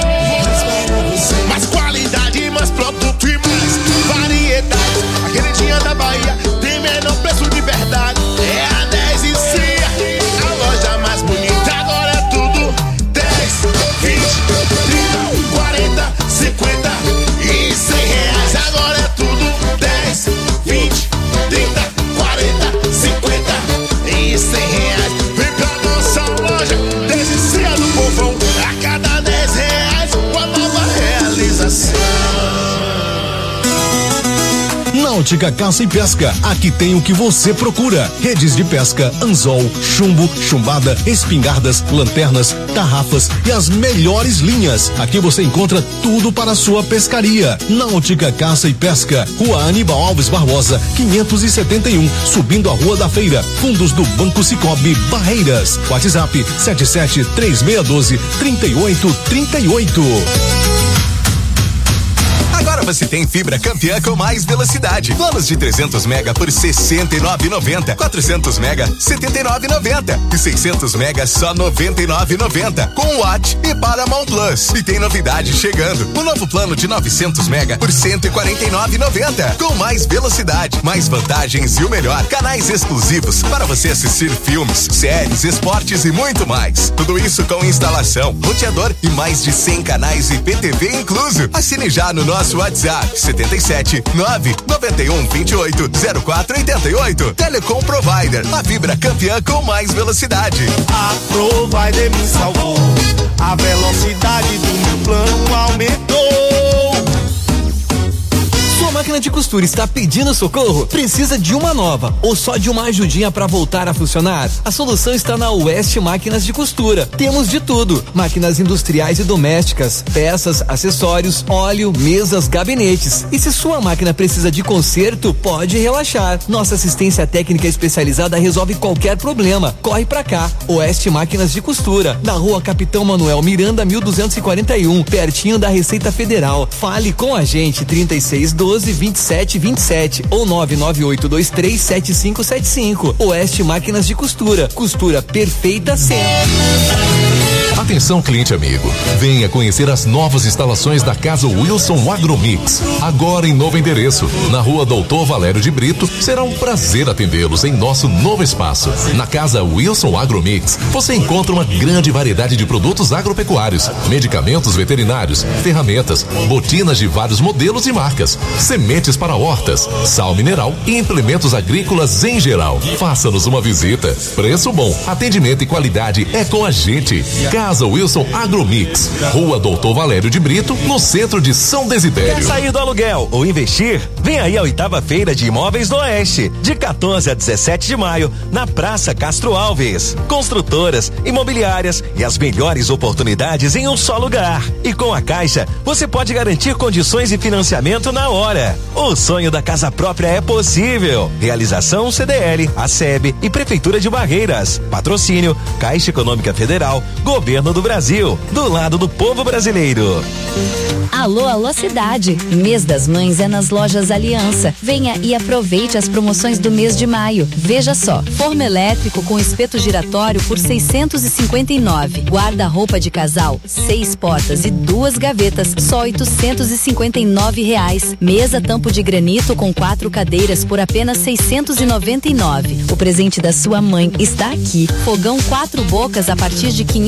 Mais qualidade, mais produto e mais variedade. A queridinha da Bahia tem menor preço de verdade. É a dez e C A, a loja mais bonita. Agora é tudo dez, vinte, trinta, quarenta, cinquenta e cem reais. Agora é tudo dez, vinte, trinta, quarenta, cinquenta e cem reais. Vem pra nossa loja, dez e C A do povão. A cada dez reais, uma nova realização. Náutica Caça e Pesca, aqui tem o que você procura: redes de pesca, anzol, chumbo, chumbada, espingardas, lanternas, tarrafas e as melhores linhas. Aqui você encontra tudo para a sua pescaria. Náutica Caça e Pesca, Rua Aníbal Alves Barbosa, quinhentos e setenta e um, subindo a Rua da Feira, fundos do Banco Cicobi, Barreiras. WhatsApp sete sete três seis um dois, três oito três oito. Agora você tem fibra campeã com mais velocidade. Planos de trezentos mega por sessenta e nove reais e noventa centavos. quatrocentos mega, setenta e nove reais e noventa centavos. E seiscentos mega, só noventa e nove reais e noventa centavos. Com Watt e Paramount Plus. E tem novidade chegando. O novo plano de novecentos mega por cento e quarenta e nove reais e noventa centavos. Com mais velocidade, mais vantagens e o melhor, canais exclusivos para você assistir filmes, séries, esportes e muito mais. Tudo isso com instalação, roteador e mais de cem canais I P T V incluso. Assine já no nosso WhatsApp setenta e sete nove noventa e um vinte e oito zero quatro oitenta e oito. Telecom Provider, a fibra campeã com mais velocidade. A Provider me salvou, a velocidade do meu plano aumentou. Sua máquina de costura está pedindo socorro? Precisa de uma nova ou só de uma ajudinha para voltar a funcionar? A solução está na West Máquinas de Costura. Temos de tudo: máquinas industriais e domésticas, peças, acessórios, óleo, mesas, gabinetes. E se sua máquina precisa de conserto, pode relaxar. Nossa assistência técnica especializada resolve qualquer problema. Corre pra cá. West Máquinas de Costura, na Rua Capitão Manuel Miranda, mil duzentos e quarenta e um, pertinho da Receita Federal. Fale com a gente, trinta e seis doze, vinte e sete vinte e sete ou nove nove oito dois três sete cinco sete cinco. Oeste Máquinas de Costura, costura perfeita sempre. Atenção, cliente amigo, venha conhecer as novas instalações da Casa Wilson Agromix, agora em novo endereço, na Rua Doutor Valério de Brito. Será um prazer atendê-los em nosso novo espaço. Na Casa Wilson Agromix, você encontra uma grande variedade de produtos agropecuários, medicamentos veterinários, ferramentas, botinas de vários modelos e marcas, sementes para hortas, sal mineral e implementos agrícolas em geral. Faça-nos uma visita. Preço bom, atendimento e qualidade é com a gente. Casa Wilson Agromix, Rua Doutor Valério de Brito, no centro de São Desidério. Quer sair do aluguel ou investir? Vem aí a oitava Feira de Imóveis do Oeste, de quatorze a dezessete de maio, na Praça Castro Alves. Construtoras, imobiliárias e as melhores oportunidades em um só lugar. E com a Caixa, você pode garantir condições de financiamento na hora. O sonho da casa própria é possível. Realização C D L, A S E B e Prefeitura de Barreiras. Patrocínio Caixa Econômica Federal, Governo do Brasil, do lado do povo brasileiro. Alô, alô cidade. Mês das Mães é nas lojas Aliança. Venha e aproveite as promoções do mês de maio. Veja só: forno elétrico com espeto giratório por seiscentos e cinquenta e nove. Guarda-roupa de casal, seis portas e duas gavetas, só oitocentos e cinquenta e nove reais. Mesa tampo de granito com quatro cadeiras por apenas seiscentos e noventa e nove. O presente da sua mãe está aqui. Fogão quatro bocas a partir de quinhentos e noventa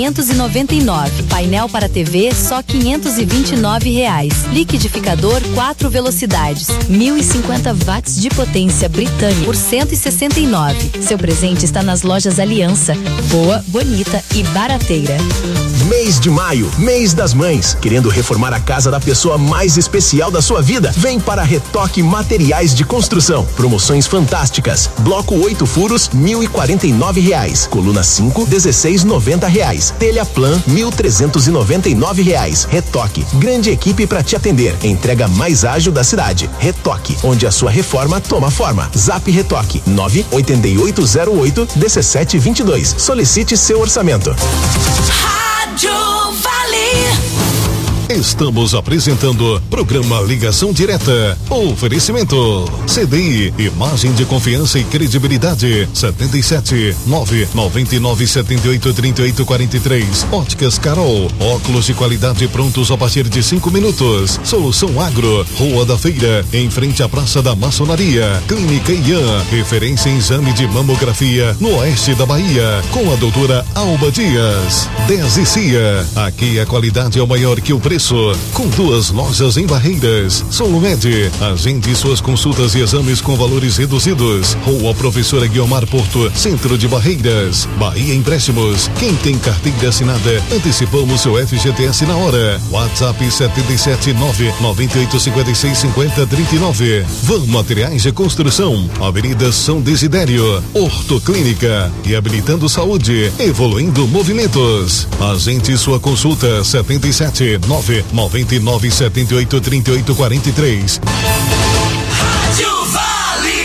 noventa e nove. Painel para T V só quinhentos e vinte e nove reais. Liquidificador quatro velocidades, mil e cinquenta watts de potência britânica por cento e sessenta e nove. Seu presente está nas lojas Aliança. Boa, bonita e barateira. Mês de maio, mês das mães. Querendo reformar a casa da pessoa mais especial da sua vida? Vem para Retoque Materiais de Construção. Promoções fantásticas. Bloco oito furos, mil e quarenta e nove reais. Coluna cinco, dezesseis e noventa reais. Telha Plan, mil trezentos e noventa e nove reais. Retoque, grande equipe para te atender. Entrega mais ágil da cidade. Retoque, onde a sua reforma toma forma. Zap Retoque, nove oito oito zero oito um sete dois dois. Solicite seu orçamento. Rádio Vale. Estamos apresentando programa Ligação Direta. Oferecimento C D I, imagem de confiança e credibilidade. setenta e sete, nove nove nove, sete oito, três oito quatro três. Óticas Carol, óculos de qualidade prontos a partir de cinco minutos. Solução Agro, Rua da Feira, em frente à Praça da Maçonaria. Clínica Ian, referência em exame de mamografia no oeste da Bahia, com a doutora Alba Dias. dez e Cia, aqui a qualidade é o maior que o preço. Com duas lojas em Barreiras. Solumed, agende suas consultas e exames com valores reduzidos. Rua Professora Guiomar Porto, centro de Barreiras. Bahia Empréstimos, quem tem carteira assinada, antecipamos seu F G T S na hora. WhatsApp sete sete nove, nove oito cinco seis, cinco zero três nove. Van Materiais de Construção, Avenida São Desidério. Ortoclínica, reabilitando saúde, evoluindo movimentos. Agende sua consulta sete sete nove nove nove sete oito três oito quatro três. Rádio Vale.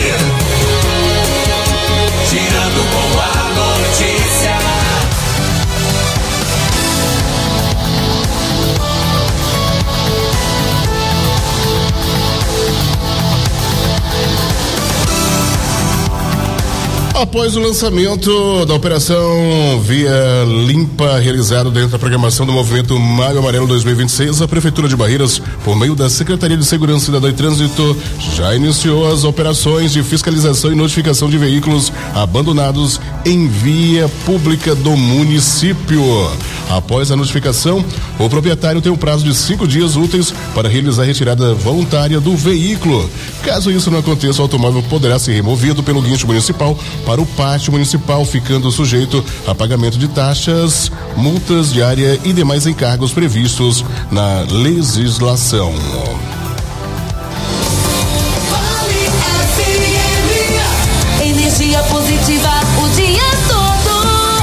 Girando com a notícia. Após o lançamento da operação Via Limpa, realizado dentro da programação do Movimento Maio Amarelo dois mil e vinte e seis, a Prefeitura de Barreiras, por meio da Secretaria de Segurança Cidadã e Trânsito, já iniciou as operações de fiscalização e notificação de veículos abandonados em via pública do município. Após a notificação, o proprietário tem um prazo de cinco dias úteis para realizar a retirada voluntária do veículo. Caso isso não aconteça, o automóvel poderá ser removido pelo guincho municipal para o pátio municipal, ficando sujeito a pagamento de taxas, multas diárias e demais encargos previstos na legislação. Energia positiva o dia todo.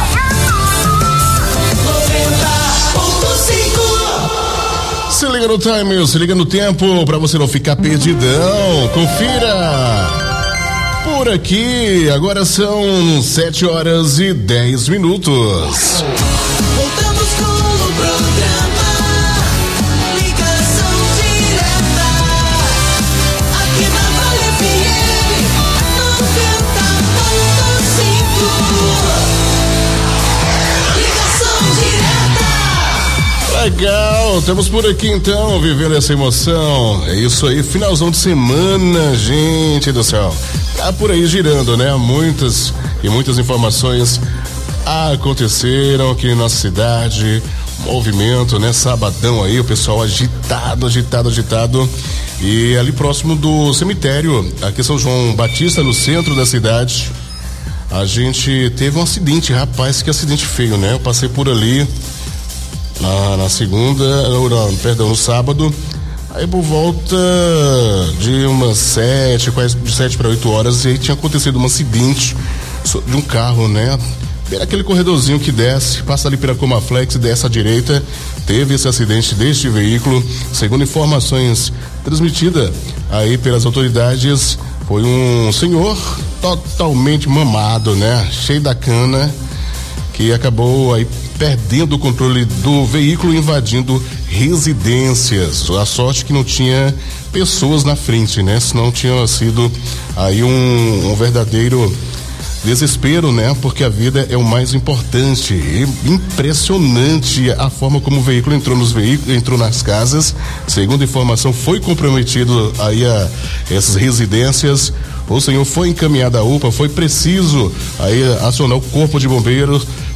noventa ponto cinco. Se liga no time, se liga no tempo, para você não ficar perdidão. Confira. Por aqui, agora são sete horas e dez minutos. Voltamos com o programa Ligação Direta. Aqui na Vale F M noventa ponto cinco. Ligação Direta. Legal, estamos por aqui então, vivendo essa emoção. É isso aí, finalzão de semana, gente do céu. Tá por aí girando, né? Muitas e muitas informações aconteceram aqui em nossa cidade. Movimento, né? Sabadão aí, o pessoal agitado, agitado, agitado. E ali próximo do cemitério, aqui São João Batista, no centro da cidade, a gente teve um acidente, rapaz, que acidente feio, né? Eu passei por ali na, na segunda, não, perdão, no sábado. Aí por volta de umas sete, quase de sete para oito horas, e aí tinha acontecido um acidente de um carro, né? Era aquele corredorzinho que desce, passa ali pela Comaflex e desce à direita. Teve esse acidente deste veículo. Segundo informações transmitidas aí pelas autoridades, foi um senhor totalmente mamado, né? Cheio da cana, que acabou aí perdendo o controle do veículo, invadindo residências. A sorte que não tinha pessoas na frente, né? Senão tinha sido aí um, um verdadeiro desespero, né? Porque a vida é o mais importante. E impressionante a forma como o veículo entrou nos veículos, entrou nas casas. Segundo informação, foi comprometido aí a essas residências. O senhor foi encaminhado à U P A, foi preciso aí acionar o corpo de bombeiros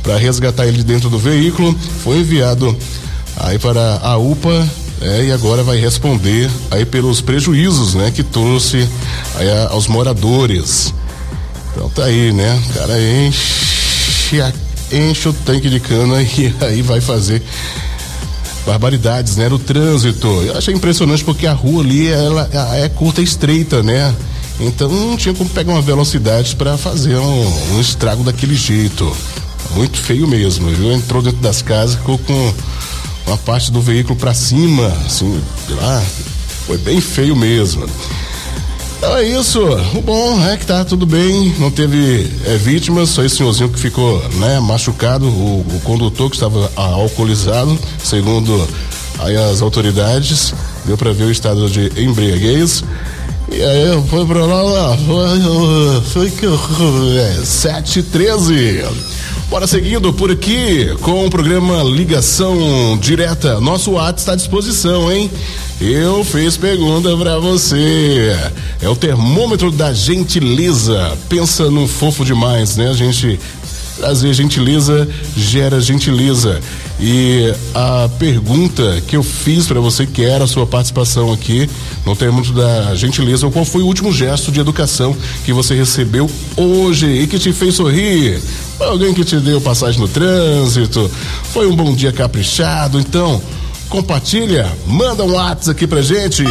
para resgatar ele dentro do veículo. Foi enviado aí para a U P A, é, e agora vai responder aí pelos prejuízos, né, que trouxe aí a, aos moradores. Então tá aí, né? O cara enche, a, enche o tanque de cana e aí vai fazer barbaridades, né? No trânsito. Eu achei impressionante porque a rua ali, ela, ela é curta e estreita, né? Então não tinha como pegar uma velocidade para fazer um, um estrago daquele jeito. Muito feio mesmo, viu? Entrou dentro das casas, ficou com uma parte do veículo para cima, assim, lá, foi bem feio mesmo. Então é isso, o bom é que tá tudo bem, não teve é, vítimas, só esse senhorzinho que ficou, né, machucado, o, o condutor que estava ah, alcoolizado, segundo aí as autoridades, deu para ver o estado de embriaguez. E aí foi pra lá, lá foi, foi que é, sete e treze. Bora seguindo por aqui com o programa Ligação Direta. Nosso WhatsApp está à disposição, hein? Eu fiz pergunta pra você. É o termômetro da gentileza. Pensa no fofo demais, né? A gente trazer gentileza gera gentileza. E a pergunta que eu fiz para você, que era a sua participação aqui no termômetro da gentileza, qual foi o último gesto de educação que você recebeu hoje e que te fez sorrir? Foi alguém que te deu passagem no trânsito? Foi um bom dia caprichado? Então, compartilha, manda um WhatsApp aqui pra gente.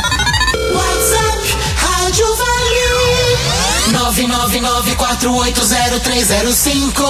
WhatsApp Rádio Vale nove nove nove quatro oito zero três zero cinco.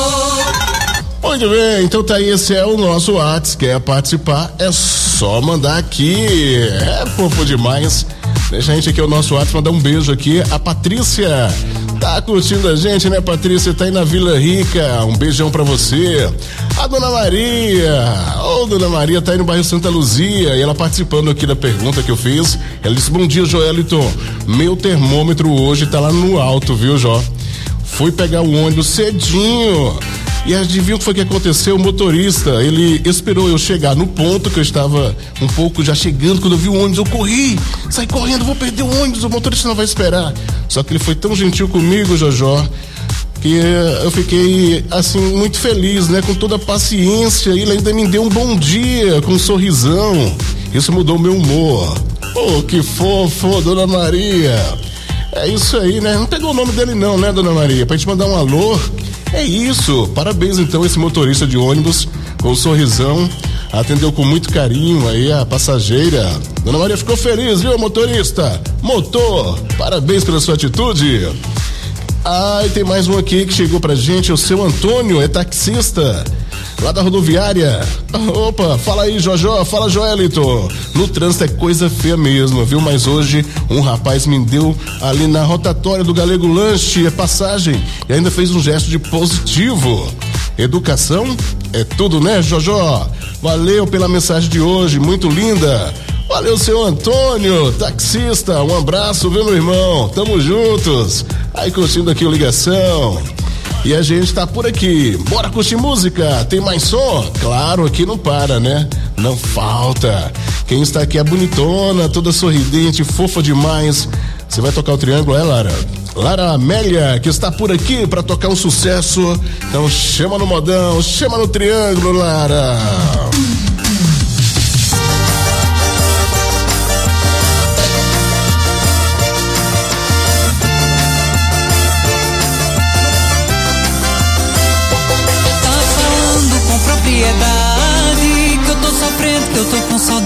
Muito bem, então tá aí, esse é o nosso WhatsApp. Quer participar? É só mandar aqui. É fofo demais. Deixa a gente aqui o nosso WhatsApp, mandar um beijo aqui. A Patrícia tá curtindo a gente, né, Patrícia? Tá aí na Vila Rica. Um beijão pra você. A Dona Maria, ô, Dona Maria tá aí no bairro Santa Luzia e ela participando aqui da pergunta que eu fiz. Ela disse: bom dia, Joelito. Meu termômetro hoje tá lá no alto, viu, Jó? Fui pegar o ônibus cedinho. E adivinha o que foi que aconteceu? O motorista, ele esperou eu chegar no ponto que eu estava um pouco já chegando. Quando eu vi o ônibus, eu corri, saí correndo, vou perder o ônibus, o motorista não vai esperar. Só que ele foi tão gentil comigo, Jojó, que eu fiquei, assim, muito feliz, né? Com toda a paciência. Ele ainda me deu um bom dia, com um sorrisão. Isso mudou meu humor. Oh, que fofo, Dona Maria. É isso aí, né? Não pegou o nome dele não, né, Dona Maria? Pra gente mandar um alô. É isso, parabéns então esse motorista de ônibus com um sorrisão, atendeu com muito carinho aí a passageira. Dona Maria ficou feliz, viu, motorista? Motor, parabéns pela sua atitude. Ah, e tem mais um aqui que chegou pra gente, o seu Antônio, é taxista lá da rodoviária. Opa, fala aí, Jojó, fala, Joelito. No trânsito é coisa feia mesmo, viu? Mas hoje um rapaz me deu ali na rotatória do Galego Lanche, é passagem, e ainda fez um gesto de positivo. Educação é tudo, né, Jojó? Valeu pela mensagem de hoje, muito linda. Valeu, seu Antônio, taxista, um abraço, viu, meu irmão? Tamo juntos. Aí curtindo aqui o Ligação. E a gente tá por aqui. Bora curtir música? Tem mais som? Claro, aqui não para, né? Não falta. Quem está aqui é bonitona, toda sorridente, fofa demais. Você vai tocar o triângulo, é, Lara? Lara Amélia, que está por aqui para tocar um sucesso. Então chama no modão, chama no triângulo, Lara. Que eu tô com saudade.